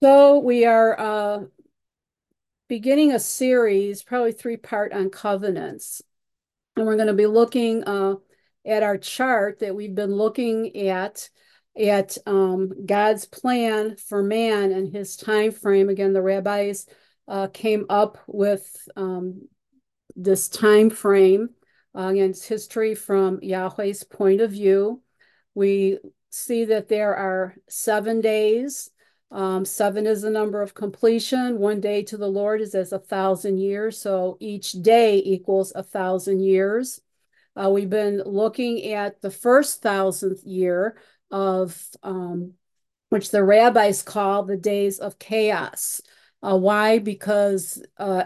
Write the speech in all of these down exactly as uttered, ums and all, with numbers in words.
So we are uh, beginning a series, probably three part on covenants. And we're going to be looking uh, at our chart that we've been looking at, at um, God's plan for man and his time frame. Again, the rabbis uh, came up with um, this time frame. Uh, again, it's history from Yahweh's point of view. We see that there are seven days. Um, seven is the number of completion. One day to the Lord is as a thousand years. So each day equals a thousand years. Uh, we've been looking at the first thousandth year of um, which the rabbis call the days of chaos. Uh, why? Because uh,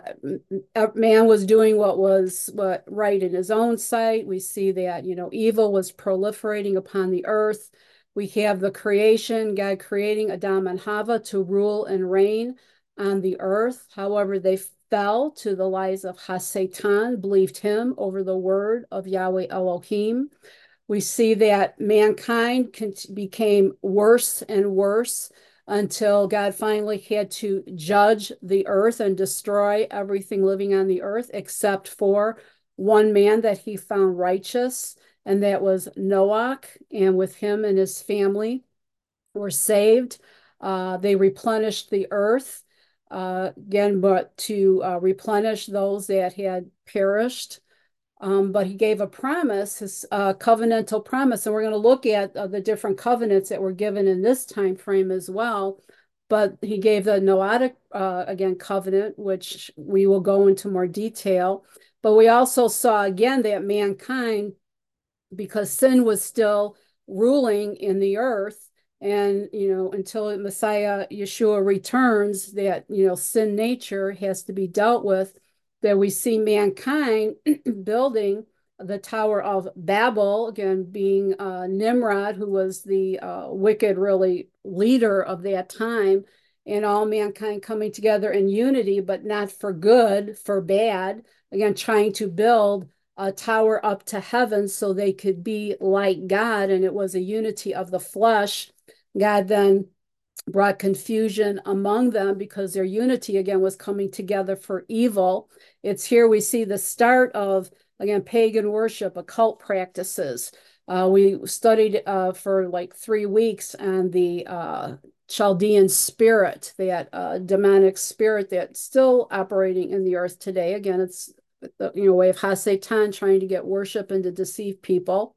man was doing what was what right in his own sight. We see that you know evil was proliferating upon the earth. We have the creation, God creating Adam and Hava to rule and reign on the earth. However, they fell to the lies of Hasatan, believed him over the word of Yahweh Elohim. We see that mankind became worse and worse until God finally had to judge the earth and destroy everything living on the earth except for one man that he found righteous, and that was Noah. And with him and his family were saved. Uh, they replenished the earth uh, again, but to uh, replenish those that had perished. Um, but he gave a promise, his uh, covenantal promise, and we're going to look at uh, the different covenants that were given in this time frame as well. But he gave the Noahic, uh, again, covenant, which we will go into more detail. But we also saw again that mankind, because sin was still ruling in the earth, and you know until Messiah Yeshua returns, that you know sin nature has to be dealt with. That we see mankind building the Tower of Babel, again being uh, Nimrod, who was the uh, wicked really leader of that time, and all mankind coming together in unity, but not for good, for bad, again trying to build a tower up to heaven so they could be like God, and it was a unity of the flesh. God then brought confusion among them because their unity again was coming together for evil. It's here we see the start of again pagan worship, occult practices. Uh, we studied uh, for like three weeks on the uh, Chaldean spirit, that uh, demonic spirit that's still operating in the earth today. Again, it's the you know way of Hasatan trying to get worship and to deceive people.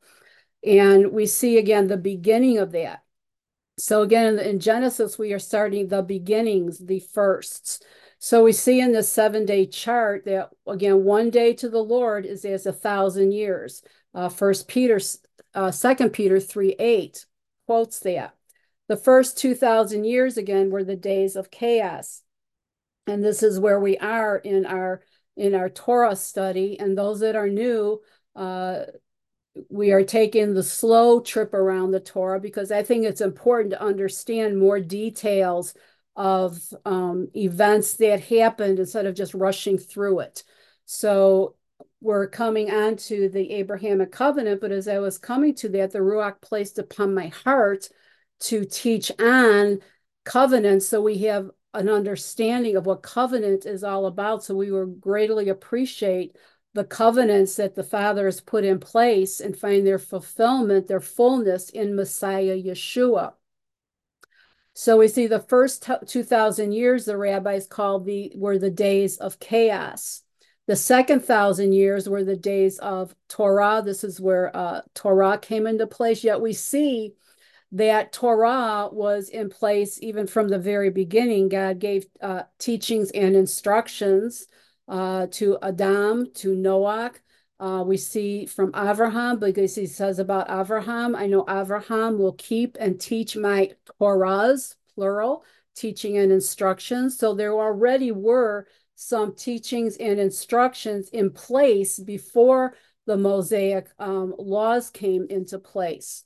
And we see again the beginning of that. So again, in, in Genesis, we are starting the beginnings, the firsts. So we see in the seven day chart that again, one day to the Lord is as a thousand years. Uh, First Peter, uh, Second Peter three eight quotes that. The first two thousand years again were the days of chaos, and this is where we are in our in our Torah study. And those that are new, uh, we are taking the slow trip around the Torah because I think it's important to understand more details of um, events that happened instead of just rushing through it. So we're coming on to the Abrahamic covenant, but as I was coming to that, the Ruach placed upon my heart to teach on covenants so we have an understanding of what covenant is all about. So we will greatly appreciate the covenants that the Father has put in place and find their fulfillment, their fullness in Messiah Yeshua. So we see the first two thousand years the rabbis called the were the days of chaos. The second thousand years were the days of Torah. This is where uh, Torah came into place. Yet we see that Torah was in place even from the very beginning. God gave uh, teachings and instructions uh, to Adam, to Noah. Uh, we see from Abraham, because he says about Abraham, I know Abraham will keep and teach my Torahs, plural, teaching and instructions. So there already were some teachings and instructions in place before the Mosaic um, laws came into place.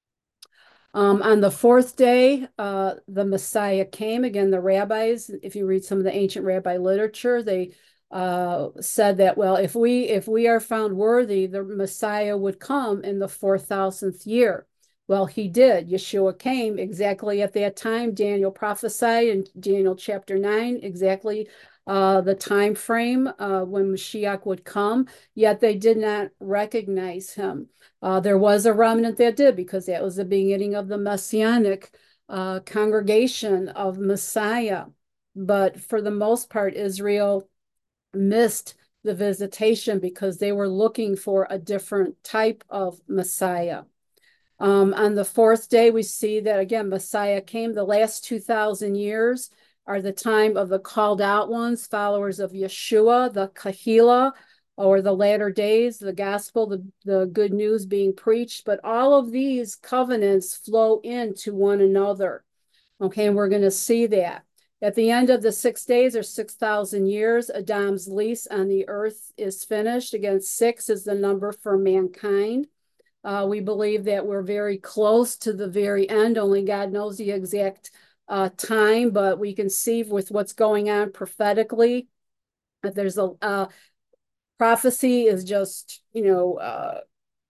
Um, on the fourth day, uh, the Messiah came. Again, the rabbis, if you read some of the ancient rabbi literature, they uh, said that, well, if we if we are found worthy, the Messiah would come in the four thousandth year, Well, he did. Yeshua came exactly at that time. Daniel prophesied in Daniel chapter nine, exactly uh, the time frame uh, when Mashiach would come, yet they did not recognize him. Uh, there was a remnant that did, because that was the beginning of the Messianic uh, congregation of Messiah. But for the most part, Israel missed the visitation because they were looking for a different type of Messiah. Um, on the fourth day, we see that again, Messiah came. The last two thousand years are the time of the called out ones, followers of Yeshua, the Kahila, or the latter days, the gospel, the, the good news being preached. But all of these covenants flow into one another. Okay, and we're going to see that. At the end of the six days or six thousand years, Adam's lease on the earth is finished. Again, six is the number for mankind. Uh, we believe that we're very close to the very end. Only God knows the exact uh, time, but we can see with what's going on prophetically that there's a uh, prophecy is just, you know, uh,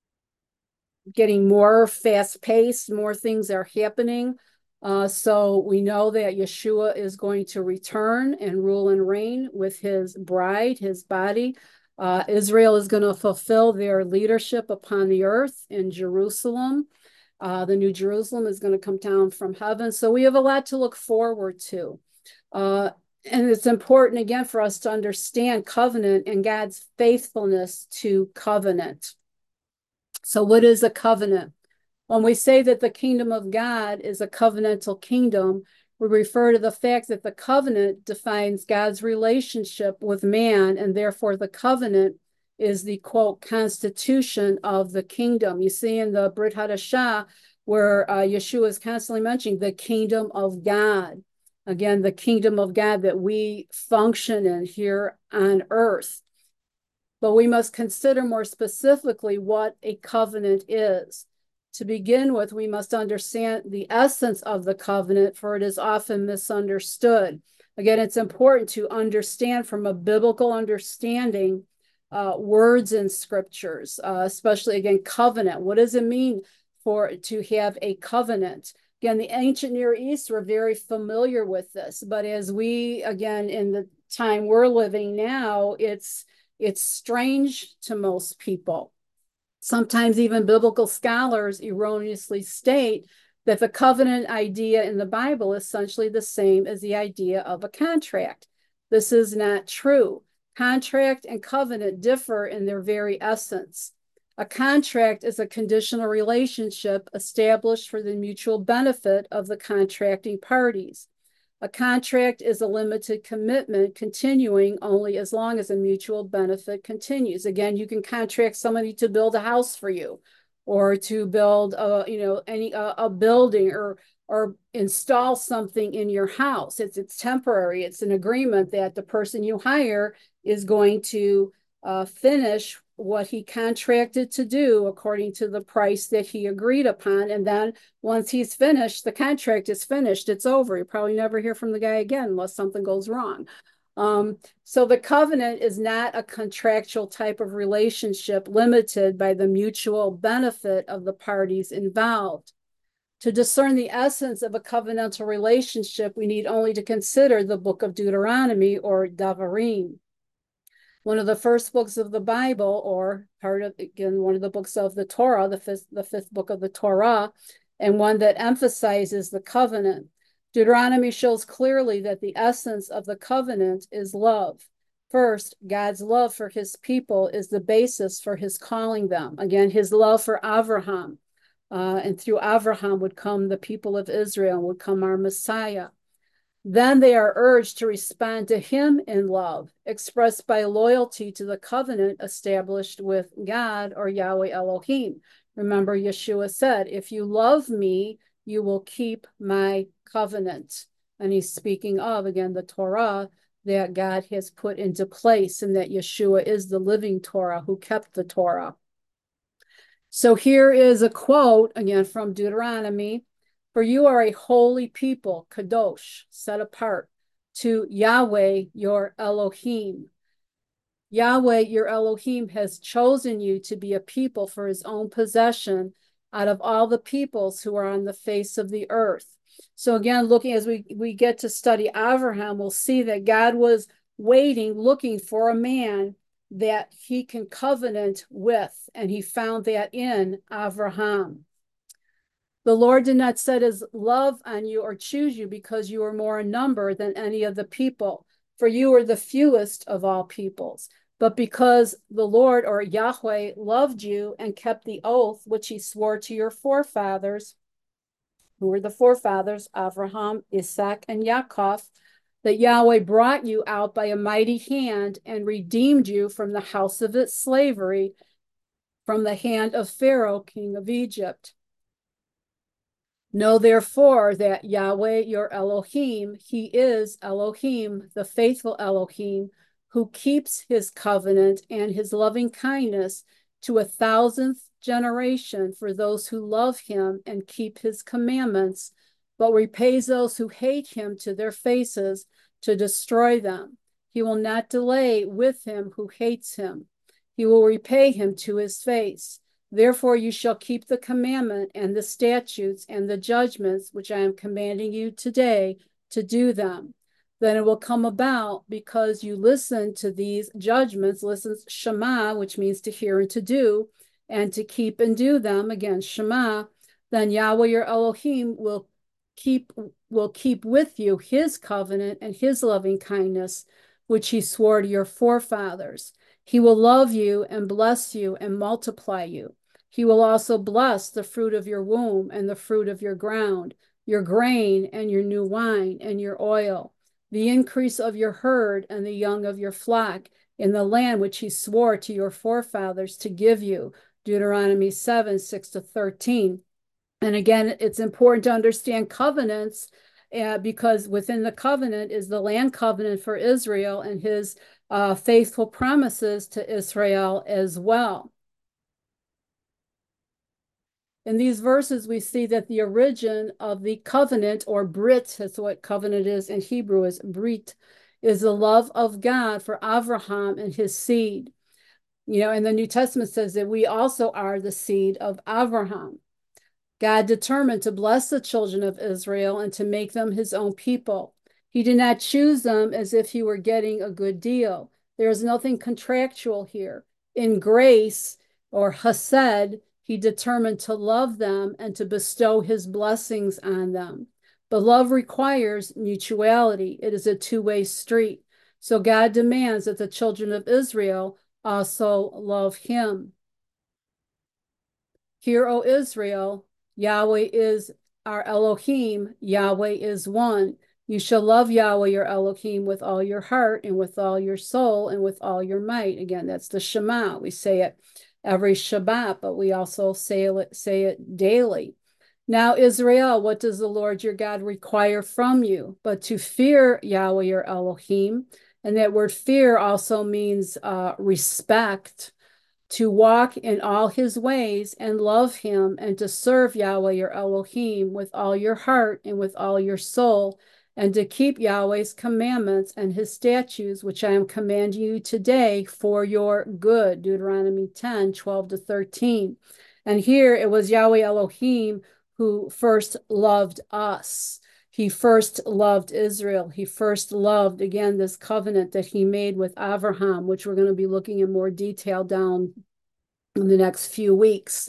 getting more fast paced, more things are happening. Uh, so we know that Yeshua is going to return and rule and reign with his bride, his body. Uh, Israel is going to fulfill their leadership upon the earth in Jerusalem. Uh, the New Jerusalem is going to come down from heaven. So we have a lot to look forward to. Uh, and it's important, again, for us to understand covenant and God's faithfulness to covenant. So what is a covenant? When we say that the kingdom of God is a covenantal kingdom, we refer to the fact that the covenant defines God's relationship with man, and therefore the covenant is the, quote, constitution of the kingdom. You see in the Brit Hadashah, where uh, Yeshua is constantly mentioning the kingdom of God. Again, the kingdom of God that we function in here on earth. But we must consider more specifically what a covenant is. To begin with, we must understand the essence of the covenant, for it is often misunderstood. Again, it's important to understand from a biblical understanding uh, words in scriptures, uh, especially, again, covenant. What does it mean for to have a covenant? Again, the ancient Near East were very familiar with this, but as we, again, in the time we're living now, it's it's strange to most people. Sometimes even biblical scholars erroneously state that the covenant idea in the Bible is essentially the same as the idea of a contract. This is not true. Contract and covenant differ in their very essence. A contract is a conditional relationship established for the mutual benefit of the contracting parties. A contract is a limited commitment continuing only as long as a mutual benefit continues. Again, you can contract somebody to build a house for you, or to build a, you know, any a, a building, or or install something in your house. It's it's temporary. It's an agreement that the person you hire is going to uh, finish what he contracted to do according to the price that he agreed upon. And then once he's finished, the contract is finished. It's over. You probably never hear from the guy again unless something goes wrong. Um, so the covenant is not a contractual type of relationship limited by the mutual benefit of the parties involved. To discern the essence of a covenantal relationship, we need only to consider the book of Deuteronomy, or Devarim. One of the first books of the Bible, or part of, again, one of the books of the Torah, the fifth, the fifth book of the Torah, and one that emphasizes the covenant. Deuteronomy shows clearly that the essence of the covenant is love. First, God's love for his people is the basis for his calling them. Again, his love for Abraham. Uh, and through Abraham would come the people of Israel, would come our Messiah. Then they are urged to respond to him in love, expressed by loyalty to the covenant established with God, or Yahweh Elohim. Remember, Yeshua said, if you love me, you will keep my covenant. And he's speaking of, again, the Torah that God has put into place, and that Yeshua is the living Torah who kept the Torah. So here is a quote, again, from Deuteronomy. For you are a holy people, kadosh, set apart, to Yahweh, your Elohim. Yahweh, your Elohim, has chosen you to be a people for his own possession out of all the peoples who are on the face of the earth. So again, looking as we, we get to study Abraham, we'll see that God was waiting, looking for a man that he can covenant with, and he found that in Abraham. The Lord did not set his love on you or choose you because you were more in number than any of the people, for you were the fewest of all peoples, but because the Lord, or Yahweh, loved you and kept the oath which he swore to your forefathers, who were the forefathers, Abraham, Isaac, and Yaakov, that Yahweh brought you out by a mighty hand and redeemed you from the house of its slavery, from the hand of Pharaoh, king of Egypt. Know therefore that Yahweh your Elohim, he is Elohim, the faithful Elohim, who keeps his covenant and his loving kindness to a thousandth generation for those who love him and keep his commandments, but repays those who hate him to their faces to destroy them. He will not delay with him who hates him. He will repay him to his face. Therefore you shall keep the commandment and the statutes and the judgments which I am commanding you today to do them. Then it will come about because you listen to these judgments, listen, Shema, which means to hear and to do, and to keep and do them, again, Shema, then Yahweh your Elohim will keep will keep with you his covenant and his loving kindness, which he swore to your forefathers. He will love you and bless you and multiply you. He will also bless the fruit of your womb and the fruit of your ground, your grain and your new wine and your oil, the increase of your herd and the young of your flock in the land which he swore to your forefathers to give you. Deuteronomy seven, six to thirteen. And again, it's important to understand covenants uh, because within the covenant is the land covenant for Israel and his uh, faithful promises to Israel as well. In these verses, we see that the origin of the covenant, or Brit, that's what covenant is in Hebrew, is Brit, is the love of God for Abraham and his seed. You know, and the New Testament says that we also are the seed of Abraham. God determined to bless the children of Israel and to make them his own people. He did not choose them as if he were getting a good deal. There is nothing contractual here. In grace, or chesed, he determined to love them and to bestow his blessings on them. But love requires mutuality. It is a two-way street. So God demands that the children of Israel also love him. Hear, O Israel, Yahweh is our Elohim, Yahweh is one. You shall love Yahweh your Elohim with all your heart and with all your soul and with all your might. Again, that's the Shema. We say it every Shabbat, but we also say it, say it daily. Now, Israel, what does the Lord your God require from you? But to fear Yahweh your Elohim. And that word fear also means uh, respect, to walk in all his ways and love him, and to serve Yahweh your Elohim with all your heart and with all your soul, and to keep Yahweh's commandments and his statutes, which I am commanding you today for your good. Deuteronomy ten, twelve to thirteen. And here it was Yahweh Elohim who first loved us. He first loved Israel. He first loved, again, this covenant that he made with Abraham, which we're going to be looking in more detail down in the next few weeks,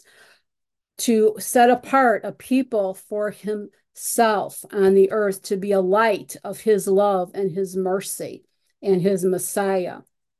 to set apart a people for himself on the earth, to be a light of his love and his mercy and his Messiah.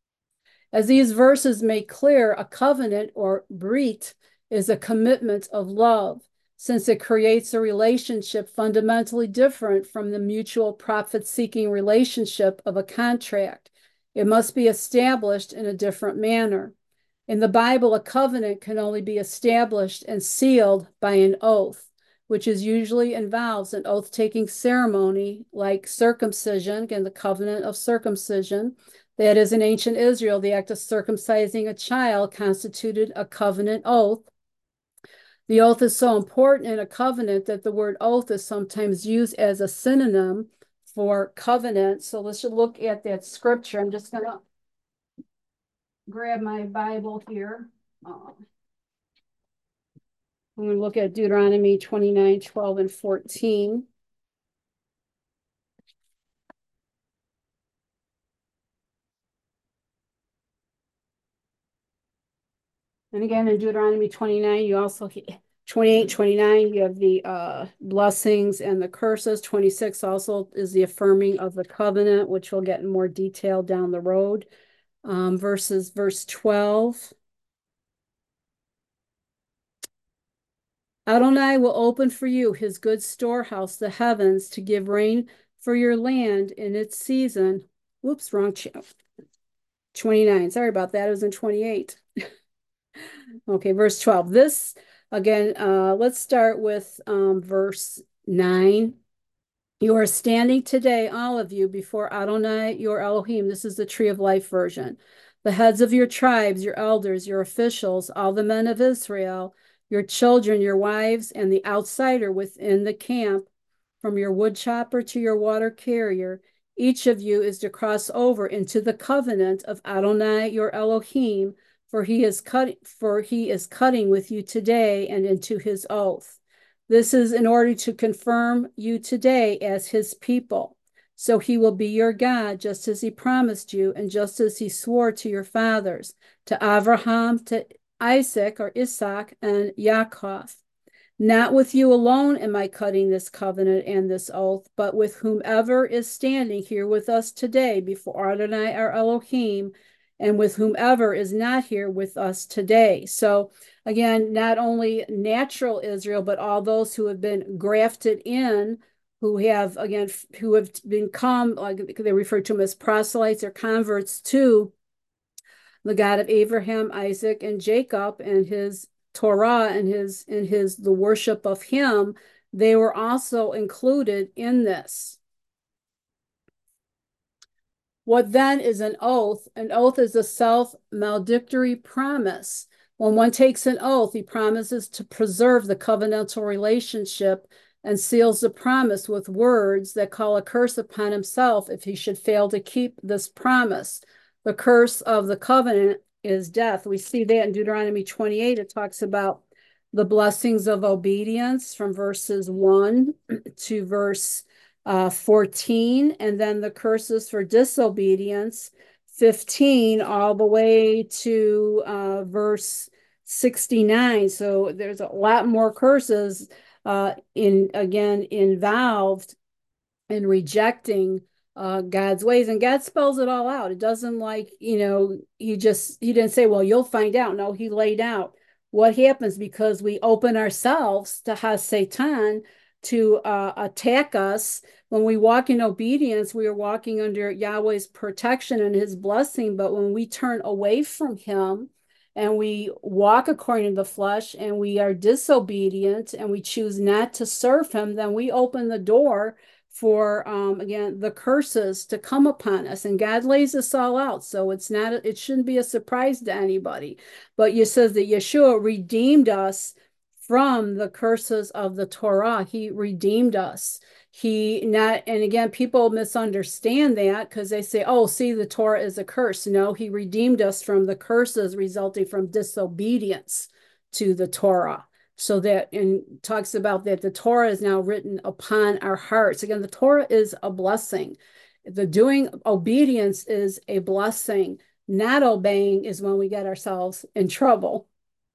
As these verses make clear, a covenant, or brit, is a commitment of love, since it creates a relationship fundamentally different from the mutual profit-seeking relationship of a contract. It must be established in a different manner. In the Bible, a covenant can only be established and sealed by an oath, which is usually involves an oath-taking ceremony like circumcision, again, the covenant of circumcision. That is, in ancient Israel, the act of circumcising a child constituted a covenant oath. The oath is so important in a covenant that the word oath is sometimes used as a synonym for covenant. So let's look at that scripture. I'm just going to grab my Bible here. Um, I'm going to look at Deuteronomy twenty-nine, twelve, and fourteen. And again, in Deuteronomy twenty-nine, you also, twenty-eight, twenty-nine, you have the uh, blessings and the curses. twenty-six also is the affirming of the covenant, which we'll get in more detail down the road. Um, verses, verse twelve. Adonai will open for you his good storehouse, the heavens, to give rain for your land in its season. Whoops, wrong. twenty-nine. Sorry about that. It was in twenty-eight. Okay, verse twelve. This, again, uh, let's start with um, verse nine. You are standing today, all of you, before Adonai, your Elohim. This is the Tree of Life version. The heads of your tribes, your elders, your officials, all the men of Israel, your children, your wives, and the outsider within the camp, from your wood chopper to your water carrier, each of you is to cross over into the covenant of Adonai, your Elohim, for he is cut, for he is cutting with you today and into his oath. This is in order to confirm you today as his people. So he will be your God, just as he promised you, and just as he swore to your fathers, to Abraham, to Isaac or Isaac, and Yaakov. Not with you alone am I cutting this covenant and this oath, but with whomever is standing here with us today before Adonai our Elohim, and with whomever is not here with us today. So again, not only natural Israel, but all those who have been grafted in, who have, again, who have become, like they refer to them as proselytes or converts to the God of Abraham, Isaac, and Jacob, and his Torah and his in his the worship of him. They were also included in this. What then is an oath? An oath is a self-maledictory promise. When one takes an oath, he promises to preserve the covenantal relationship and seals the promise with words that call a curse upon himself if he should fail to keep this promise. The curse of the covenant is death. We see that in Deuteronomy twenty-eight. It talks about the blessings of obedience from verses one to verse uh, fourteen, and then the curses for disobedience, fifteen, all the way to uh, verse sixty-nine. So there's a lot more curses uh, in again involved in rejecting uh, God's ways, and God spells it all out. It doesn't like, you know, he just he didn't say, well, you'll find out. No, he laid out what happens because we open ourselves to Hasatan to uh, attack us. When we walk in obedience, we are walking under Yahweh's protection and his blessing. But when we turn away from him and we walk according to the flesh and we are disobedient and we choose not to serve him, then we open the door for, um, again, the curses to come upon us. And God lays this all out. So it's not, it shouldn't be a surprise to anybody. But it says that Yeshua redeemed us from the curses of the Torah. He redeemed us. He not, and again, people misunderstand that because they say, oh, see, the Torah is a curse. No, he redeemed us from the curses resulting from disobedience to the Torah. So that, and talks about that the Torah is now written upon our hearts. Again, the Torah is a blessing. The doing obedience is a blessing. Not obeying is when we get ourselves in trouble.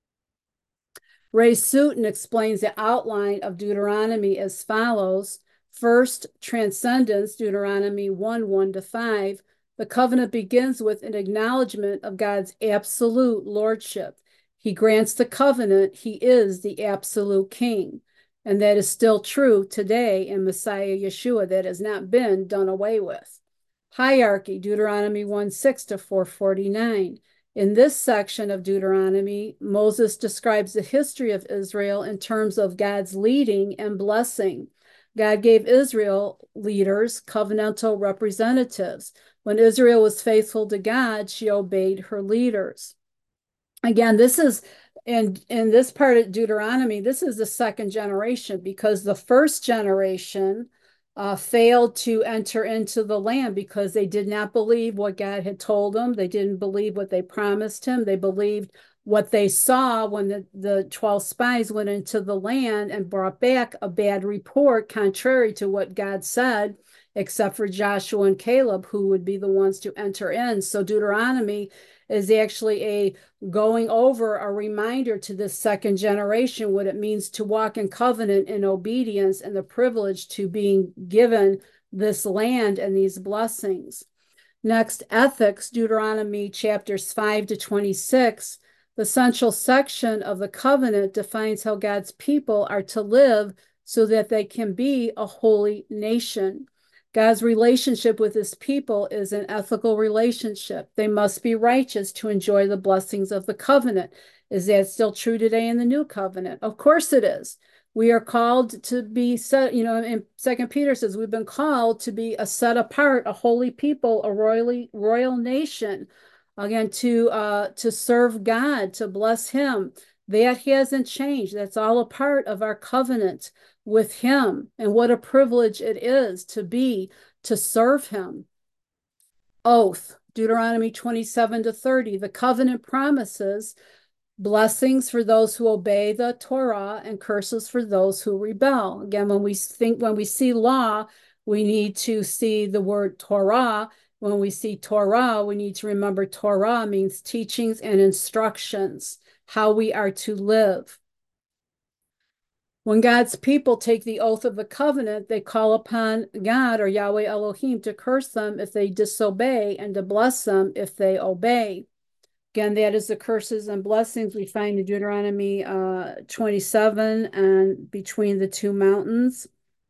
Ray Sutton explains the outline of Deuteronomy as follows. First, transcendence, Deuteronomy one, one to five. The covenant begins with an acknowledgement of God's absolute lordship. He grants the covenant. He is the absolute king. And that is still true today in Messiah Yeshua. That has not been done away with. Hierarchy, Deuteronomy one, six to four forty-nine. In this section of Deuteronomy, Moses describes the history of Israel in terms of God's leading and blessing. God gave Israel leaders, covenantal representatives. When Israel was faithful to God, she obeyed her leaders. Again, this is in, in this part of Deuteronomy, this is the second generation because the first generation uh, failed to enter into the land because they did not believe what God had told them. They didn't believe what they promised him. They believed what they saw when the, the twelve spies went into the land and brought back a bad report contrary to what God said, except for Joshua and Caleb, who would be the ones to enter in. So Deuteronomy is actually a going over, a reminder to this second generation what it means to walk in covenant and obedience and the privilege to being given this land and these blessings. Next, ethics, Deuteronomy chapters five to twenty-six. The central section of the covenant defines how God's people are to live so that they can be a holy nation. God's relationship with his people is an ethical relationship. They must be righteous to enjoy the blessings of the covenant. Is that still true today in the new covenant? Of course it is. We are called to be set, you know, in Second Peter says we've been called to be a set apart, a holy people, a royally royal nation. Again, to uh, to serve God, to bless him. That hasn't changed. That's all a part of our covenant with him. And what a privilege it is to be, to serve him. Oath, Deuteronomy twenty-seven to thirty. The covenant promises blessings for those who obey the Torah and curses for those who rebel. Again, when we think, when we see law, we need to see the word Torah. When we see Torah, we need to remember Torah means teachings and instructions, how we are to live. When God's people take the oath of the covenant, they call upon God or Yahweh Elohim to curse them if they disobey and to bless them if they obey. Again, that is the curses and blessings we find in Deuteronomy uh, twenty-seven and between the two mountains.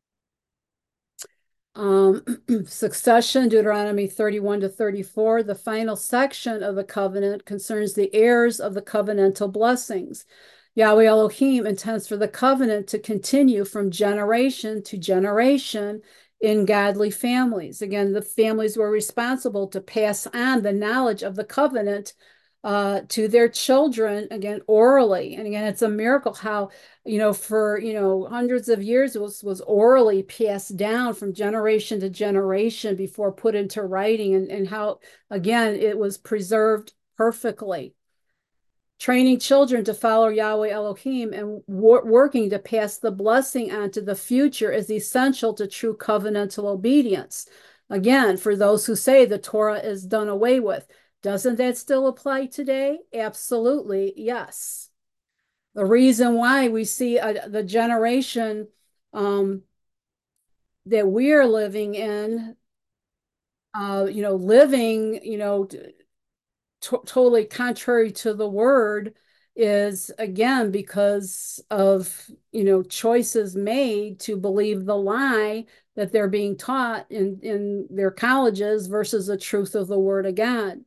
Um, succession, Deuteronomy thirty-one to thirty-four. The final section of the covenant concerns the heirs of the covenantal blessings. Yahweh Elohim intends for the covenant to continue from generation to generation in godly families. Again, the families were responsible to pass on the knowledge of the covenant uh, to their children, again, orally. And again, it's a miracle how, you know, for, you know, hundreds of years it was, was orally passed down from generation to generation before put into writing, and, and how, again, it was preserved perfectly. Training children to follow Yahweh Elohim and wor working to pass the blessing on to the future is essential to true covenantal obedience. Again, for those who say the Torah is done away with, doesn't that still apply today? Absolutely, yes. The reason why we see a, the generation um, that we're living in, uh, you know, living, you know, To totally contrary to the word is, again, because of, you know, choices made to believe the lie that they're being taught in, in their colleges versus the truth of the word of God.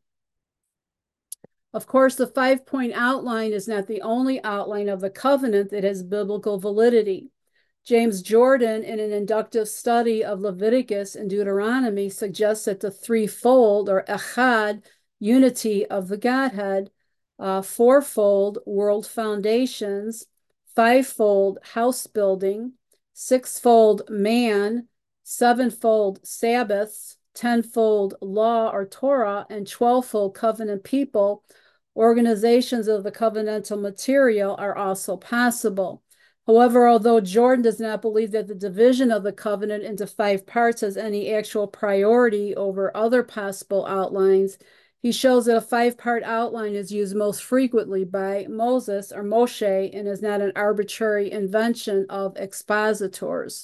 Of course, the five-point outline is not the only outline of the covenant that has biblical validity. James Jordan, in an inductive study of Leviticus and Deuteronomy, suggests that the threefold, or echad, unity of the Godhead, uh, fourfold world foundations, fivefold house building, sixfold man, sevenfold Sabbaths, tenfold law or Torah, and twelvefold covenant people, organizations of the covenantal material are also possible. However, although Jordan does not believe that the division of the covenant into five parts has any actual priority over other possible outlines, he shows that a five-part outline is used most frequently by Moses or Moshe and is not an arbitrary invention of expositors.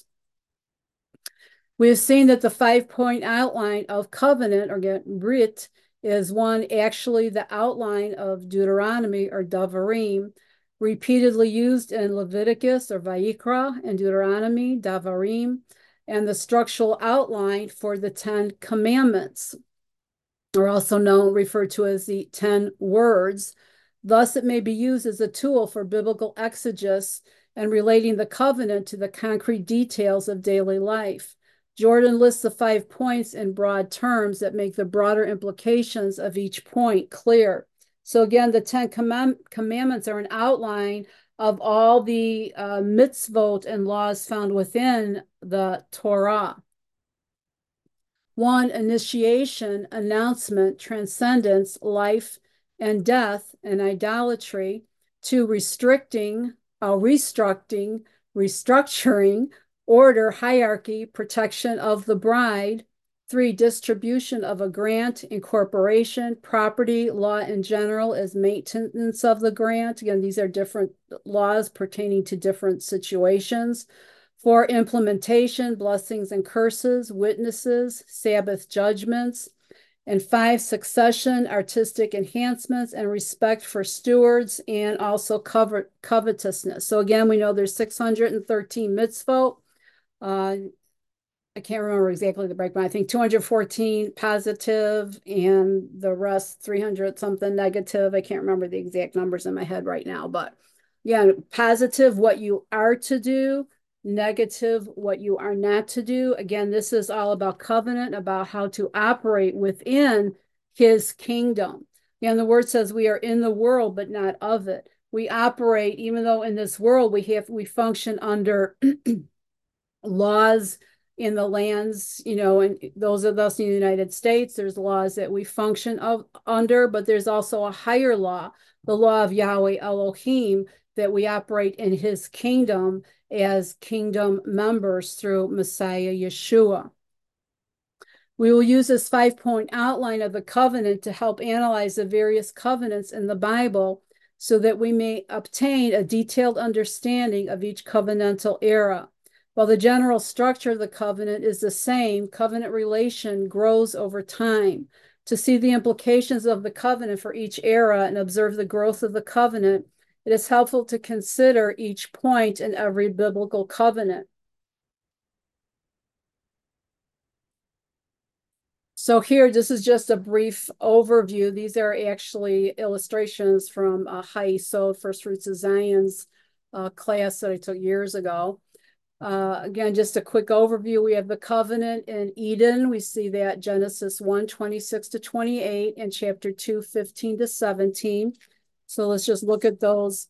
We have seen that the five-point outline of covenant, or Brit, is one actually the outline of Deuteronomy or Davarim, repeatedly used in Leviticus or Vayikra and Deuteronomy, Davarim, and the structural outline for the Ten Commandments, are also known, referred to as the Ten Words. Thus, it may be used as a tool for biblical exegesis and relating the covenant to the concrete details of daily life. Jordan lists the five points in broad terms that make the broader implications of each point clear. So again, the Ten Commandments are an outline of all the uh, mitzvot and laws found within the Torah. One, initiation, announcement, transcendence, life, and death and idolatry. Two, restricting, uh, restructuring, restructuring, order, hierarchy, protection of the bride. Three, distribution of a grant, incorporation, property, law in general as maintenance of the grant. Again, these are different laws pertaining to different situations. Four, implementation, blessings and curses, witnesses, Sabbath judgments. And five, succession, artistic enhancements, and respect for stewards, and also covet covetousness. So again, we know there's six hundred thirteen mitzvot. Uh, I can't remember exactly the breakdown. I think two hundred fourteen positive and the rest three hundred something negative. I can't remember the exact numbers in my head right now, but yeah, positive, what you are to do, negative, what you are not to do. Again, this is all about covenant, about how to operate within his kingdom. And the word says we are in the world, but not of it. We operate, even though in this world we have, we function under laws in the lands, you know, and those of us in the United States, there's laws that we function of, under, but there's also a higher law, the law of Yahweh Elohim, that we operate in his kingdom as kingdom members through Messiah Yeshua. We will use this five-point outline of the covenant to help analyze the various covenants in the Bible so that we may obtain a detailed understanding of each covenantal era. While the general structure of the covenant is the same, covenant relation grows over time. To see the implications of the covenant for each era and observe the growth of the covenant, it is helpful to consider each point in every biblical covenant. So here, this is just a brief overview. These are actually illustrations from uh, Haisod, First Fruits of Zion's uh, class that I took years ago. Uh, again, just a quick overview. We have the covenant in Eden. We see that Genesis one, twenty-six to twenty-eight, and chapter two, fifteen to seventeen. So let's just look at those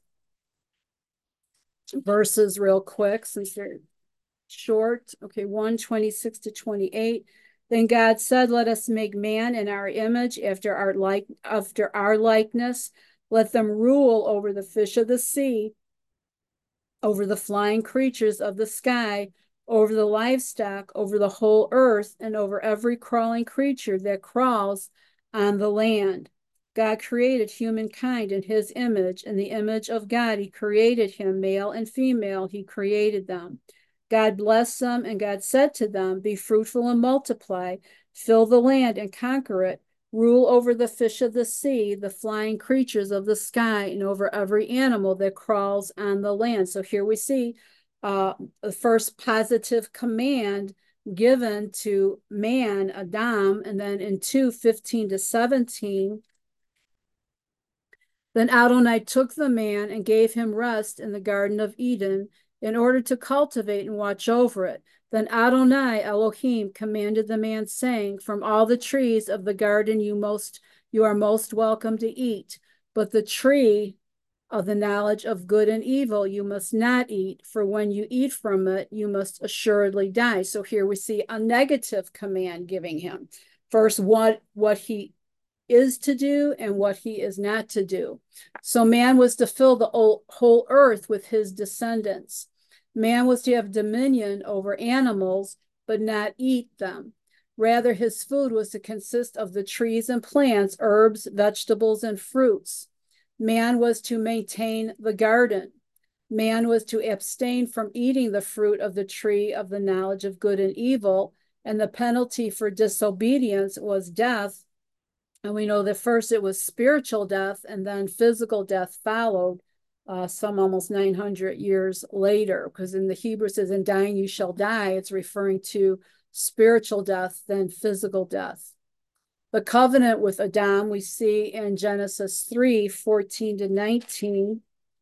verses real quick since they're short. Okay, one, twenty-six to twenty-eight. Then God said, let us make man in our image, after our like after our likeness. Let them rule over the fish of the sea, over the flying creatures of the sky, over the livestock, over the whole earth, and over every crawling creature that crawls on the land. God created humankind in his image. In the image of God, he created him, male and female, he created them. God blessed them, and God said to them, be fruitful and multiply, fill the land and conquer it, rule over the fish of the sea, the flying creatures of the sky, and over every animal that crawls on the land. So here we see uh, the first positive command given to man, Adam, and then in two, fifteen to seventeen, then Adonai took the man and gave him rest in the Garden of Eden in order to cultivate and watch over it. Then Adonai Elohim commanded the man, saying, from all the trees of the garden you most you are most welcome to eat, but the tree of the knowledge of good and evil you must not eat, for when you eat from it, you must assuredly die. So here we see a negative command giving him. First, what, what he is to do and what he is not to do. So man was to fill the whole earth with his descendants. Man was to have dominion over animals, but not eat them. Rather, his food was to consist of the trees and plants, herbs, vegetables, and fruits. Man was to maintain the garden. Man was to abstain from eating the fruit of the tree of the knowledge of good and evil, and the penalty for disobedience was death. And we know that first it was spiritual death, and then physical death followed uh, some almost nine hundred years later, because in the Hebrew it says, in dying you shall die. It's referring to spiritual death than physical death. The covenant with Adam we see in Genesis three, fourteen to nineteen.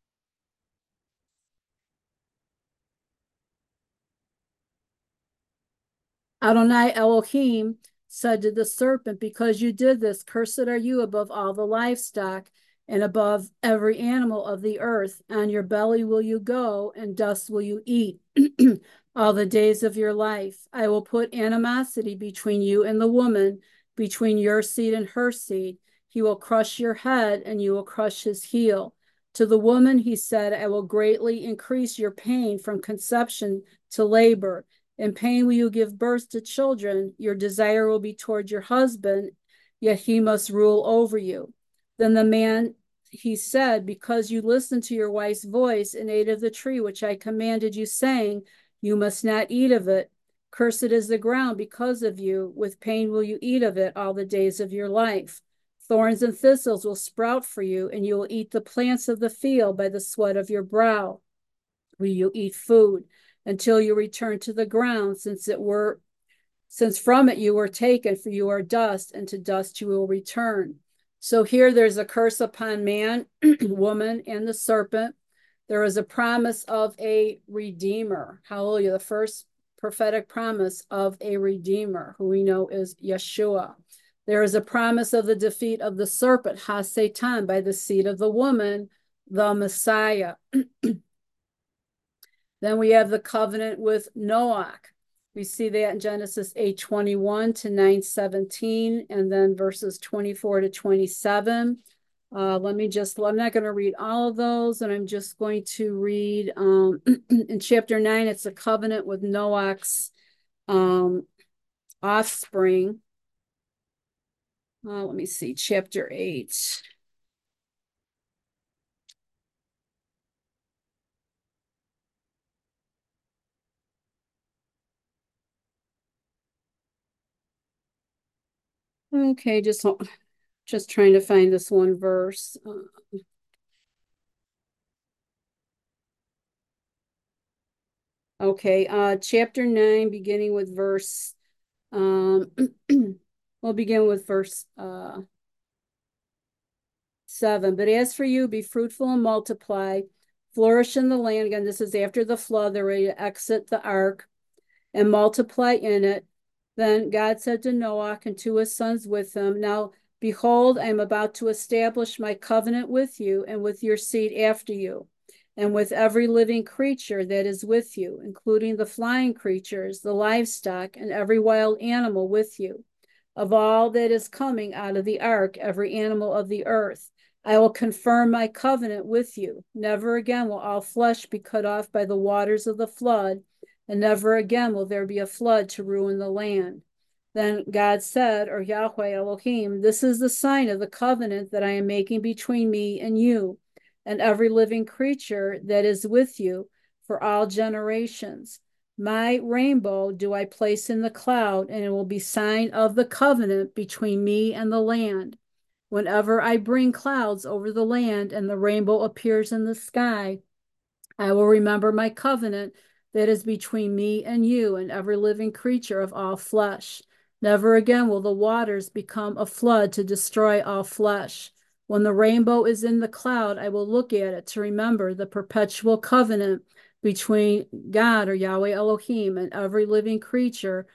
Adonai Elohim said to the serpent, because you did this, cursed are you above all the livestock and above every animal of the earth. On your belly will you go, and dust will you eat all the days of your life. I will put animosity between you and the woman, between your seed and her seed. He will crush your head and you will crush his heel. To the woman, he said, I will greatly increase your pain from conception to labor. In pain will you give birth to children. Your desire will be toward your husband, yet he must rule over you. Then the man, he said, because you listened to your wife's voice and ate of the tree which I commanded you, saying, you must not eat of it. Cursed is the ground because of you. With pain will you eat of it all the days of your life. Thorns and thistles will sprout for you, and you will eat the plants of the field by the sweat of your brow. Will you eat food until you return to the ground, since it were, since from it you were taken, for you are dust, and to dust you will return. So here there's a curse upon man, woman, and the serpent. There is a promise of a redeemer. Hallelujah. The first prophetic promise of a redeemer, who we know is Yeshua. There is a promise of the defeat of the serpent, Ha-Satan, by the seed of the woman, the Messiah. Then we have the covenant with Noach. We see that in Genesis eight twenty-one to nine seventeen, and then verses twenty-four to twenty-seven. Uh, let me just, I'm not going to read all of those, and I'm just going to read um, in chapter nine, it's a covenant with Noach's um, offspring. Uh, let me see, chapter eight. Okay, just, just trying to find this one verse. Uh, okay, uh, chapter nine, beginning with verse, um, we'll begin with verse uh, seven. But as for you, be fruitful and multiply, flourish in the land. Again, this is after the flood. They're ready to exit the ark and multiply in it. Then God said to Noah and to his sons with him, now behold, I am about to establish my covenant with you and with your seed after you, and with every living creature that is with you, including the flying creatures, the livestock, and every wild animal with you. Of all that is coming out of the ark, every animal of the earth, I will confirm my covenant with you. Never again will all flesh be cut off by the waters of the flood, and never again will there be a flood to ruin the land. Then God said, or Yahweh Elohim, this is the sign of the covenant that I am making between me and you, and every living creature that is with you for all generations. My rainbow do I place in the cloud, and it will be sign of the covenant between me and the land. Whenever I bring clouds over the land and the rainbow appears in the sky, I will remember my covenant that is between me and you and every living creature of all flesh. Never again will the waters become a flood to destroy all flesh. When the rainbow is in the cloud, I will look at it to remember the perpetual covenant between God, or Yahweh Elohim, and every living creature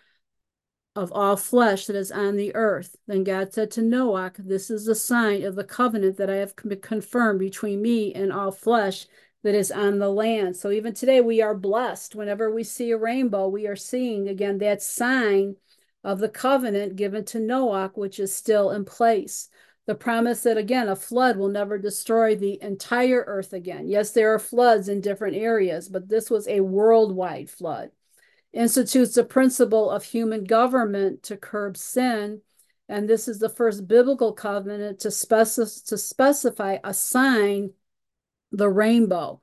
of all flesh that is on the earth. Then God said to Noah, this is a sign of the covenant that I have confirmed between me and all flesh that is on the land. So even today we are blessed. Whenever we see a rainbow, we are seeing again that sign of the covenant given to Noah, which is still in place. The promise that again, a flood will never destroy the entire earth again. Yes, there are floods in different areas, but this was a worldwide flood. Institutes a principle of human government to curb sin. And this is the first biblical covenant to, speci to specify a sign, the rainbow.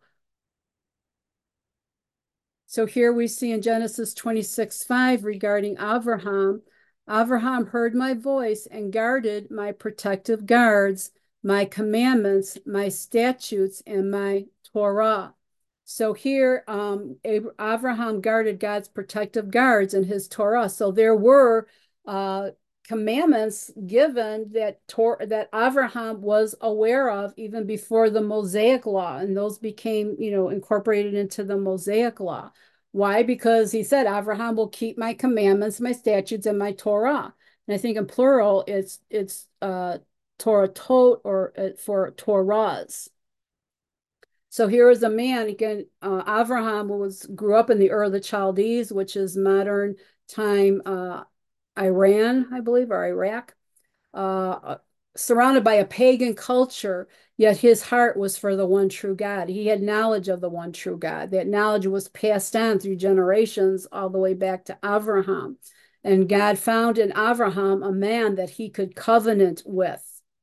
So here we see in Genesis twenty-six five regarding Abraham, Abraham heard my voice and guarded my protective guards, my commandments, my statutes, and my Torah. So here, um, Abraham guarded God's protective guards and his Torah. So there were uh, commandments given that Tor that Abraham was aware of even before the Mosaic law, and those became, you know, incorporated into the Mosaic law. Why? Because he said, Abraham will keep my commandments, my statutes, and my Torah. And I think in plural, it's it's uh, Torah tot, or uh, for Torahs. So here is a man, again, uh, Abraham was grew up in the Ur of the Chaldees, which is modern time uh, Iran, I believe, or Iraq. Uh, surrounded by a pagan culture, yet his heart was for the one true God. He had knowledge of the one true God. That knowledge was passed on through generations all the way back to Abraham. And God found in Abraham a man that he could covenant with.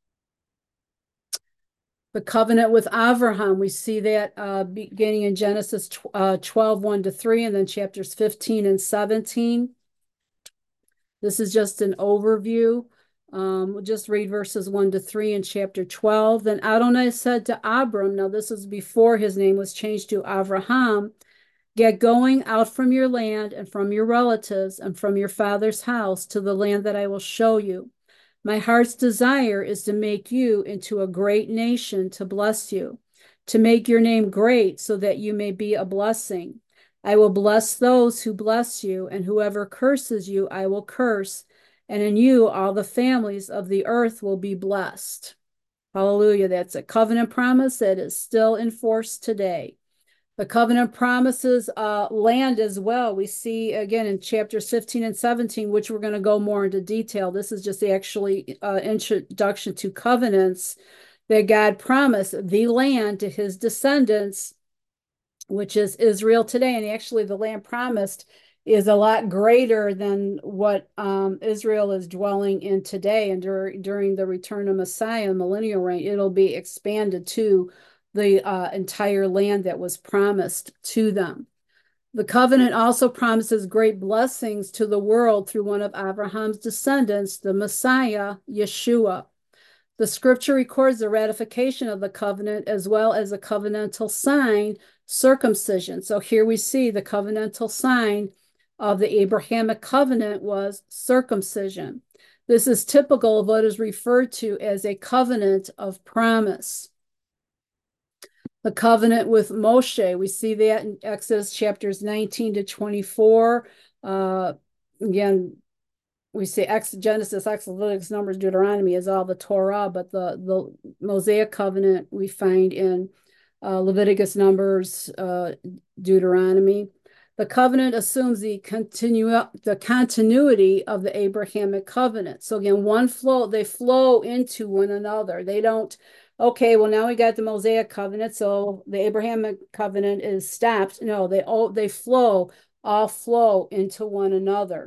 The covenant with Abraham, we see that uh, beginning in Genesis uh, twelve, one to three, and then chapters fifteen and seventeen. This is just an overview. Um, we'll just read verses one to three in chapter twelve. Then Adonai said to Abram, now this is before his name was changed to Avraham, get going out from your land and from your relatives and from your father's house to the land that I will show you. My heart's desire is to make you into a great nation to bless you, to make your name great so that you may be a blessing. I will bless those who bless you, and whoever curses you, I will curse. And in you, all the families of the earth will be blessed. Hallelujah. That's a covenant promise that is still in force today. The covenant promises uh, land as well. We see again in chapters fifteen and seventeen, which we're going to go more into detail. This is just actually uh, introduction to covenants that God promised the land to his descendants, which is Israel today. And actually the land promised is a lot greater than what um, Israel is dwelling in today. And dur during the return of Messiah, millennial reign, it'll be expanded to the uh, entire land that was promised to them. The covenant also promises great blessings to the world through one of Abraham's descendants, the Messiah, Yeshua. The scripture records the ratification of the covenant as well as a covenantal sign, circumcision. So here we see the covenantal sign of the Abrahamic covenant was circumcision. This is typical of what is referred to as a covenant of promise. The covenant with Moshe, we see that in Exodus chapters nineteen to twenty-four. Uh, again, we see Ex Genesis, Exodus, Leviticus, Numbers, Deuteronomy is all the Torah, but the, the Mosaic covenant we find in uh, Leviticus, Numbers, uh, Deuteronomy. The covenant assumes the continu the continuity of the Abrahamic covenant. So again, one flow, they flow into one another. They don't, okay, well now we got the Mosaic covenant, so the Abrahamic covenant is stopped. No, they all they flow, all flow into one another.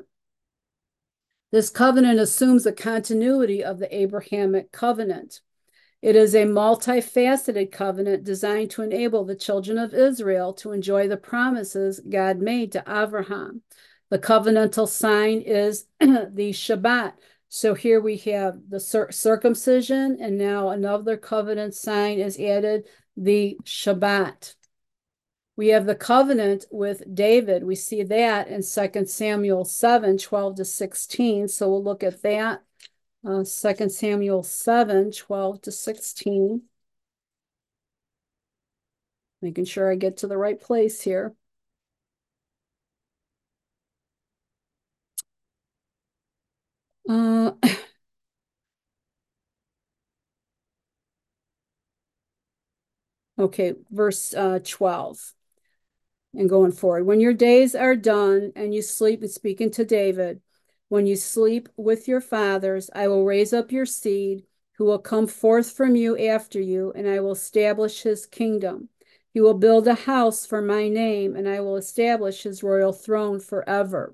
This covenant assumes the continuity of the Abrahamic covenant. It is a multifaceted covenant designed to enable the children of Israel to enjoy the promises God made to Abraham. The covenantal sign is the Shabbat. So here we have the cir circumcision, and now another covenant sign is added, the Shabbat. We have the covenant with David. We see that in Second Samuel seven, twelve to sixteen. So we'll look at that. Uh, Second Samuel seven, twelve to sixteen. Making sure I get to the right place here. Uh, okay, verse uh, twelve. And going forward, when your days are done and you sleep, and speaking to David, when you sleep with your fathers, I will raise up your seed who will come forth from you after you, and I will establish his kingdom. He will build a house for my name, and I will establish his royal throne forever.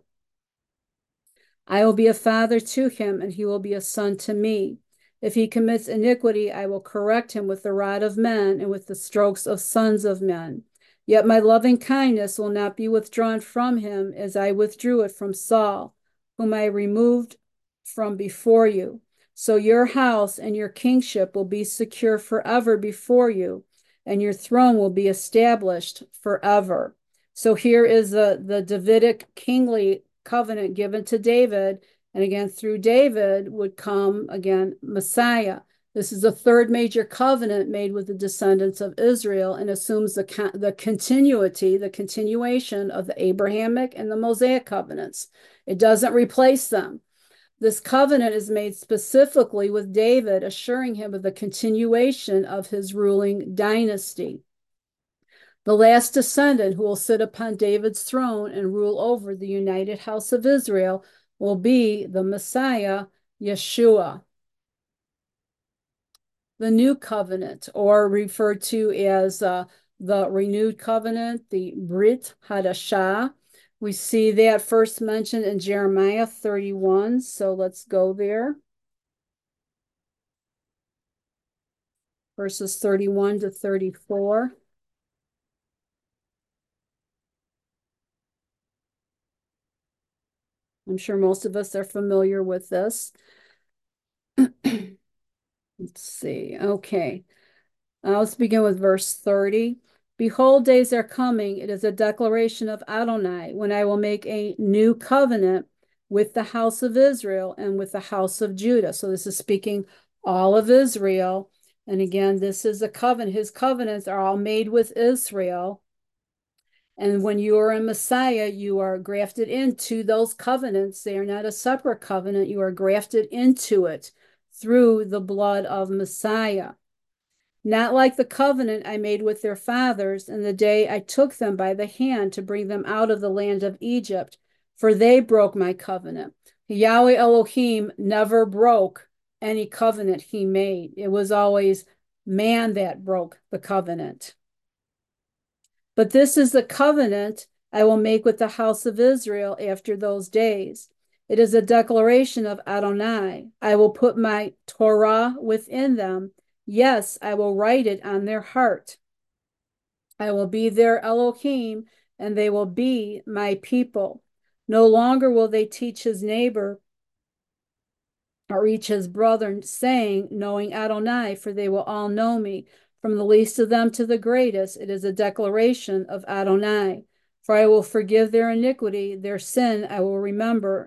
I will be a father to him, and he will be a son to me. If he commits iniquity, I will correct him with the rod of men and with the strokes of sons of men. Yet my loving kindness will not be withdrawn from him as I withdrew it from Saul, whom I removed from before you. So your house and your kingship will be secure forever before you, and your throne will be established forever. So here is the, the Davidic kingly covenant given to David. And again, through David would come, again, Messiah. This is the third major covenant made with the descendants of Israel and assumes the, con the continuity, the continuation of the Abrahamic and the Mosaic covenants. It doesn't replace them. This covenant is made specifically with David, assuring him of the continuation of his ruling dynasty. The last descendant who will sit upon David's throne and rule over the united house of Israel will be the Messiah, Yeshua. the new covenant, or referred to as uh, the renewed covenant, the Brit Hadashah. We see that first mentioned in Jeremiah thirty-one. So let's go there. Verses thirty-one to thirty-four. I'm sure most of us are familiar with this. Let's see. Okay. Uh, let's begin with verse thirty. Behold, days are coming. It is a declaration of Adonai, when I will make a new covenant with the house of Israel and with the house of Judah. So this is speaking all of Israel. And again, this is a covenant. His covenants are all made with Israel. And when you are in Messiah, you are grafted into those covenants. They are not a separate covenant. You are grafted into it through the blood of Messiah. Not like the covenant I made with their fathers in the day I took them by the hand to bring them out of the land of Egypt, for they broke my covenant. Yahweh Elohim never broke any covenant he made. It was always man that broke the covenant. But this is the covenant I will make with the house of Israel after those days. It is a declaration of Adonai. I will put my Torah within them. Yes, I will write it on their heart. I will be their Elohim, and they will be my people. No longer will they teach his neighbor or each his brother, saying, knowing Adonai, for they will all know me. From the least of them to the greatest, it is a declaration of Adonai. For I will forgive their iniquity, their sin I will remember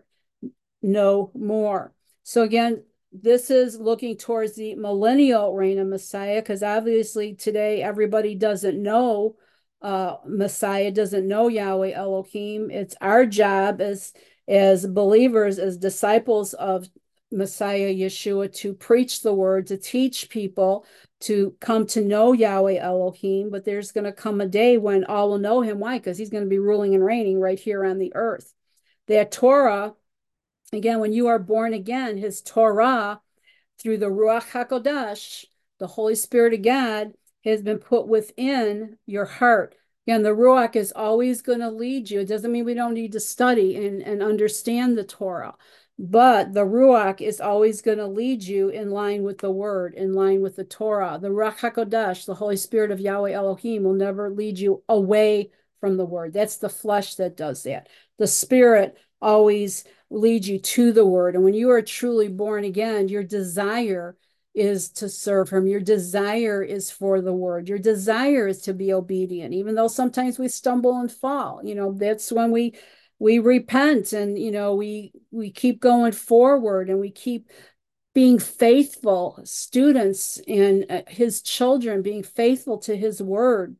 no more. So again, this is looking towards the millennial reign of Messiah, because obviously today everybody doesn't know uh, Messiah, doesn't know Yahweh Elohim. It's our job as, as believers, as disciples of Messiah Yeshua, to preach the word, to teach people to come to know Yahweh Elohim. But there's going to come a day when all will know him. Why? Because he's going to be ruling and reigning right here on the earth. That Torah, again, when you are born again, his Torah, through the Ruach HaKodesh, the Holy Spirit of God, has been put within your heart. Again, the Ruach is always going to lead you. It doesn't mean we don't need to study and, and understand the Torah, but the Ruach is always going to lead you in line with the word, in line with the Torah. The Ruach HaKodesh, the Holy Spirit of Yahweh Elohim, will never lead you away from the word. That's the flesh that does that. The Spirit always leads you to the word. And when you are truly born again, your desire is to serve him. Your desire is for the word. Your desire is to be obedient, even though sometimes we stumble and fall. You know, that's when we we repent, and you know, we we keep going forward, and we keep being faithful students and uh, his children, being faithful to his word.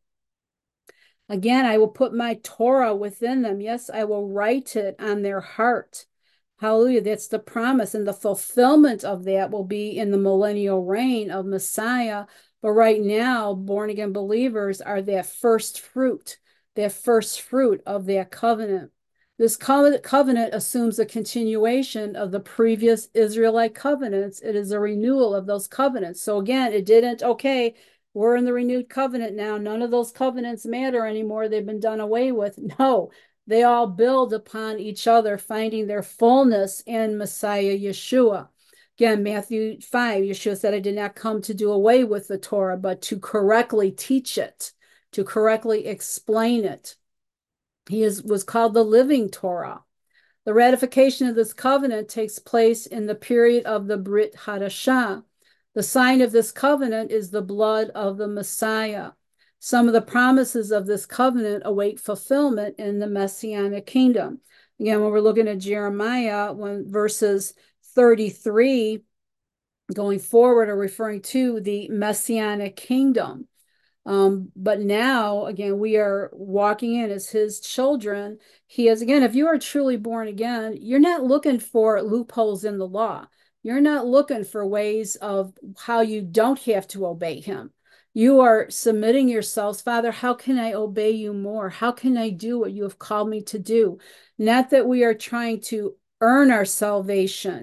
Again, I will put my Torah within them. Yes, I will write it on their heart. Hallelujah. That's the promise. And the fulfillment of that will be in the millennial reign of Messiah. But right now, born again believers are that first fruit, that first fruit of that covenant. This covenant assumes a continuation of the previous Israelite covenants. It is a renewal of those covenants. So again, it didn't, okay, we're in the renewed covenant now. None of those covenants matter anymore. They've been done away with. No, they all build upon each other, finding their fullness in Messiah Yeshua. Again, Matthew five, Yeshua said, I did not come to do away with the Torah, but to correctly teach it, to correctly explain it. He is, was called the living Torah. The ratification of this covenant takes place in the period of the Brit Hadashah. The sign of this covenant is the blood of the Messiah. Some of the promises of this covenant await fulfillment in the Messianic kingdom. Again, when we're looking at Jeremiah, when verses thirty-three going forward are referring to the Messianic kingdom. Um, but now, again, we are walking in as his children. He is, again, if you are truly born again, you're not looking for loopholes in the law. You're not looking for ways of how you don't have to obey him. You are submitting yourselves, Father, how can I obey you more? How can I do what you have called me to do? Not that we are trying to earn our salvation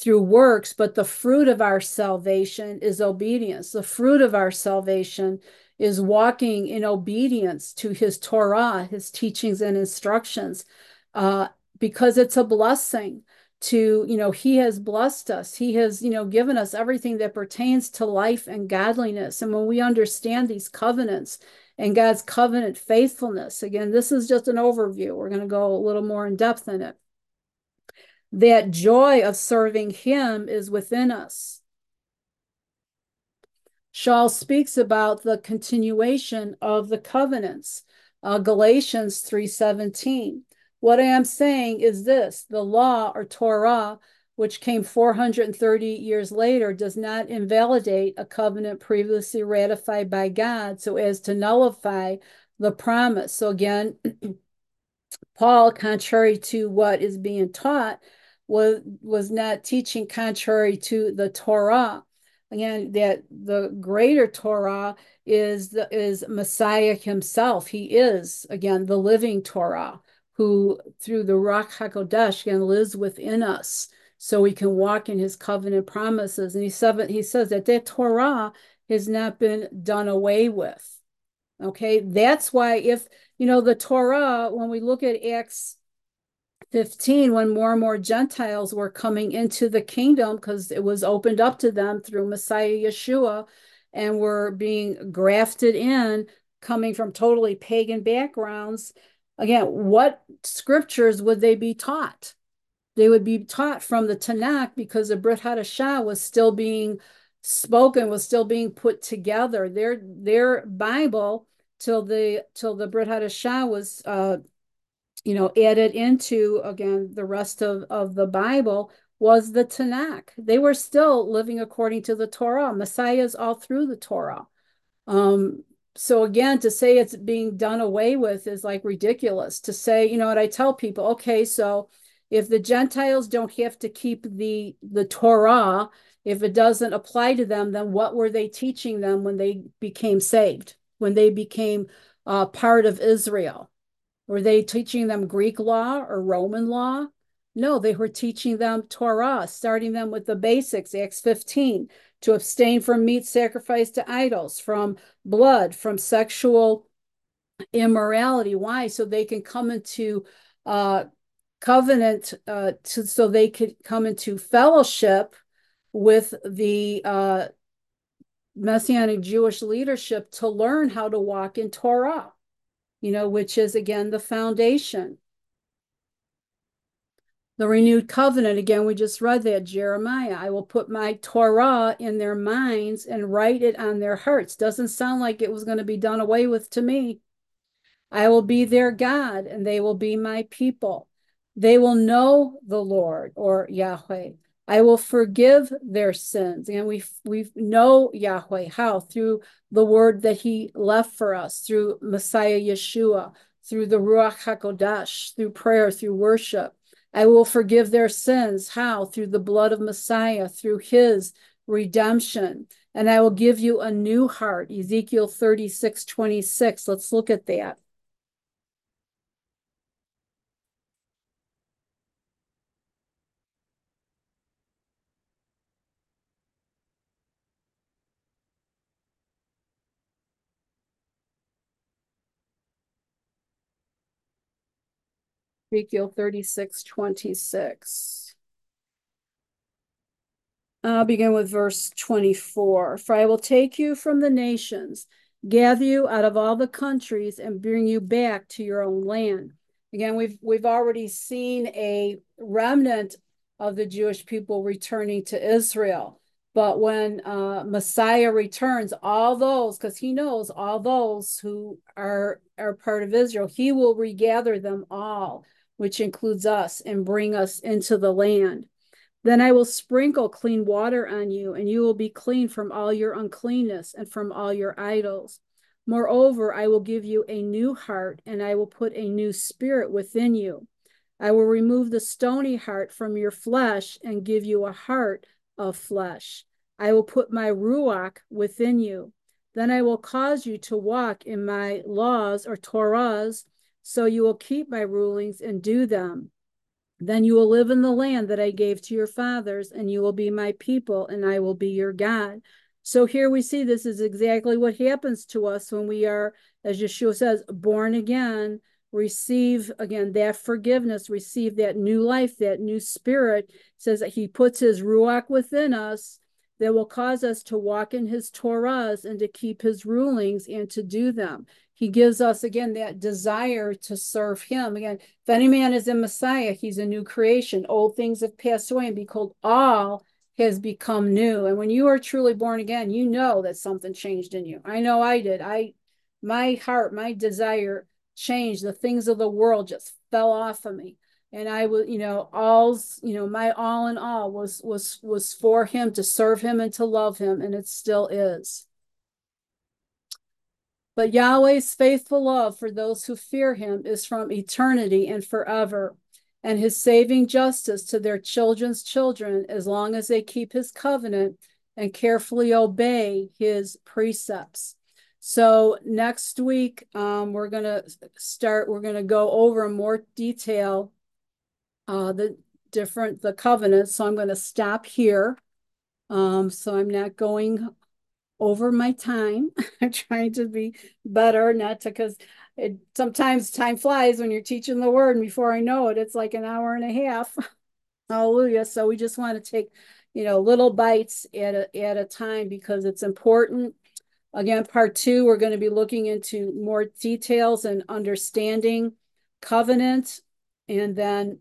through works, but the fruit of our salvation is obedience. The fruit of our salvation is walking in obedience to his Torah, his teachings and instructions, uh, because it's a blessing to, you know, he has blessed us. He has, you know, given us everything that pertains to life and godliness. And when we understand these covenants and God's covenant faithfulness, again, this is just an overview. We're going to go a little more in depth in it. That joy of serving him is within us. Shaul speaks about the continuation of the covenants. Uh, Galatians three seventeen. What I am saying is this: the law or Torah, which came four hundred thirty years later, does not invalidate a covenant previously ratified by God so as to nullify the promise. So again, Paul, contrary to what is being taught, was, was not teaching contrary to the Torah. Again, that the greater Torah is the, is Messiah himself. He is, again, the living Torah, who through the Ruach HaKodesh again lives within us, so we can walk in his covenant promises. And he, said, he says that that Torah has not been done away with. Okay, that's why if, you know, the Torah, when we look at Acts fifteen, when more and more Gentiles were coming into the kingdom because it was opened up to them through Messiah Yeshua and were being grafted in, coming from totally pagan backgrounds, again, what scriptures would they be taught? They would be taught from the Tanakh, because the Brit Hadashah was still being spoken, was still being put together. Their their Bible till the till the Brit Hadashah was uh, you know, added into, again, the rest of, of the Bible was the Tanakh. They were still living according to the Torah. Messiah's all through the Torah. Um, so again, to say it's being done away with is like ridiculous. To say, you know what, I tell people, okay, so if the Gentiles don't have to keep the, the Torah, if it doesn't apply to them, then what were they teaching them when they became saved, when they became uh, part of Israel? Were they teaching them Greek law or Roman law? No, they were teaching them Torah, starting them with the basics, Acts fifteen, to abstain from meat sacrificed to idols, from blood, from sexual immorality. Why? So they can come into uh, covenant, uh, to, so they could come into fellowship with the uh, Messianic Jewish leadership to learn how to walk in Torah, you know, which is, again, the foundation. The renewed covenant, again, we just read that, Jeremiah. I will put my Torah in their minds and write it on their hearts. Doesn't sound like it was going to be done away with to me. I will be their God, and they will be my people. They will know the Lord, or Yahweh. I will forgive their sins. And we we know Yahweh. How? Through the word that he left for us, through Messiah Yeshua, through the Ruach HaKodesh, through prayer, through worship. I will forgive their sins. How? Through the blood of Messiah, through his redemption. And I will give you a new heart. Ezekiel thirty-six twenty-six. Let's look at that. Ezekiel thirty-six twenty-six. I'll begin with verse twenty-four. For I will take you from the nations, gather you out of all the countries, and bring you back to your own land. Again, we've we've already seen a remnant of the Jewish people returning to Israel. But when uh, Messiah returns, all those, because he knows all those who are, are part of Israel, he will regather them all, which includes us, and bring us into the land. Then I will sprinkle clean water on you, and you will be clean from all your uncleanness and from all your idols. Moreover, I will give you a new heart, and I will put a new spirit within you. I will remove the stony heart from your flesh and give you a heart of flesh. I will put my Ruach within you. Then I will cause you to walk in my laws, or Torahs, so you will keep my rulings and do them. Then you will live in the land that I gave to your fathers, and you will be my people, and I will be your God. So here we see this is exactly what happens to us when we are, as Yeshua says, born again, receive again that forgiveness, receive that new life, that new spirit. It says that he puts his ruach within us that will cause us to walk in his Torahs and to keep his rulings and to do them. He gives us again that desire to serve him. Again, if any man is in Messiah, he's a new creation. Old things have passed away, and behold, all has become new. And when you are truly born again, you know that something changed in you. I know I did. I, my heart, my desire changed. The things of the world just fell off of me. And I was, you know, all's, you know, my all in all was was was for him, to serve him and to love him, and it still is. But Yahweh's faithful love for those who fear him is from eternity and forever, and his saving justice to their children's children as long as they keep his covenant and carefully obey his precepts. So next week, um, we're going to start, we're going to go over in more detail uh, the different, the covenants. So I'm going to stop here. Um, so I'm not going over my time. I'm trying to be better, not to, because it sometimes time flies when you're teaching the word, and before I know it, it's like an hour and a half. Hallelujah. So we just want to take, you know, little bites at a, at a time, because it's important. Again, part two, we're going to be looking into more details and understanding covenant, and then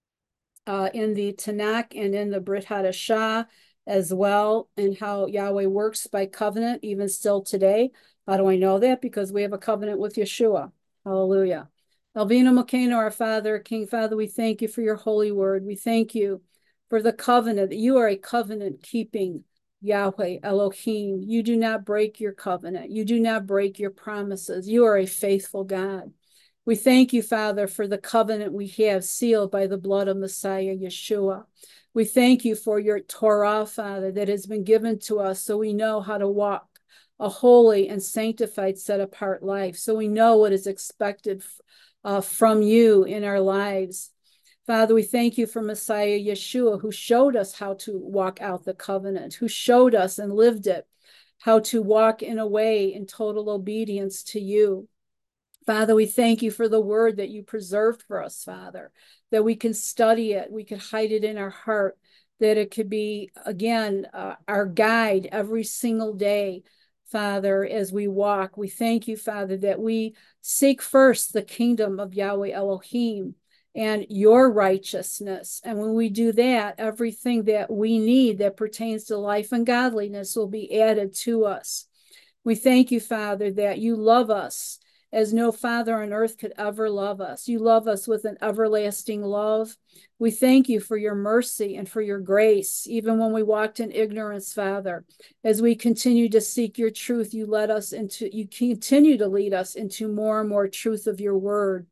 uh, in the Tanakh and in the Brit Hadashah as well, and how Yahweh works by covenant even still today. How do I know that? Because we have a covenant with Yeshua. Hallelujah. Elvina Mokeno, our Father, King Father, we thank you for your holy word. We thank you for the covenant, that you are a covenant keeping Yahweh Elohim. You do not break your covenant. You do not break your promises. You are a faithful God. We thank you, Father, for the covenant we have sealed by the blood of Messiah Yeshua. We thank you for your Torah, Father, that has been given to us so we know how to walk a holy and sanctified, set-apart life, so we know what is expected uh, from you in our lives. Father, we thank you for Messiah Yeshua, who showed us how to walk out the covenant, who showed us and lived it, how to walk in a way in total obedience to you. Father, we thank you for the word that you preserved for us, Father, that we can study it, we can hide it in our heart, that it could be, again, uh, our guide every single day, Father, as we walk. We thank you, Father, that we seek first the kingdom of Yahweh Elohim and your righteousness. And when we do that, everything that we need that pertains to life and godliness will be added to us. We thank you, Father, that you love us as no father on earth could ever love us. You love us with an everlasting love. We thank you for your mercy and for your grace, even when we walked in ignorance, Father. As we continue to seek your truth, you led us into, you continue to lead us into more and more truth of your word.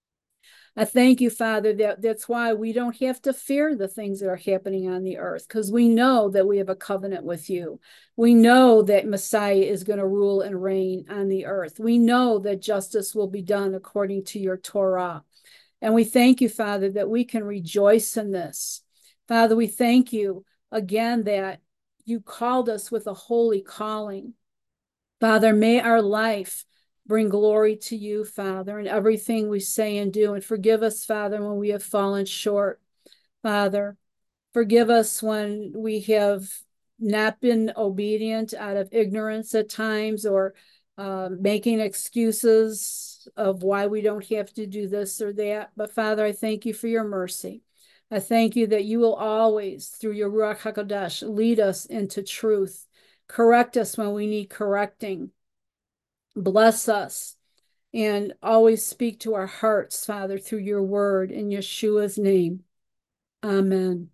I thank you, Father, that that's why we don't have to fear the things that are happening on the earth, because we know that we have a covenant with you. We know that Messiah is going to rule and reign on the earth. We know that justice will be done according to your Torah. And we thank you, Father, that we can rejoice in this. Father, we thank you again that you called us with a holy calling. Father, may our life bring glory to you, Father, in everything we say and do. And forgive us, Father, when we have fallen short. Father, forgive us when we have not been obedient out of ignorance at times, or uh, making excuses of why we don't have to do this or that. But Father, I thank you for your mercy. I thank you that you will always, through your Ruach HaKodesh, lead us into truth. Correct us when we need correcting. Bless us and always speak to our hearts, Father, through your word in Yeshua's name. Amen.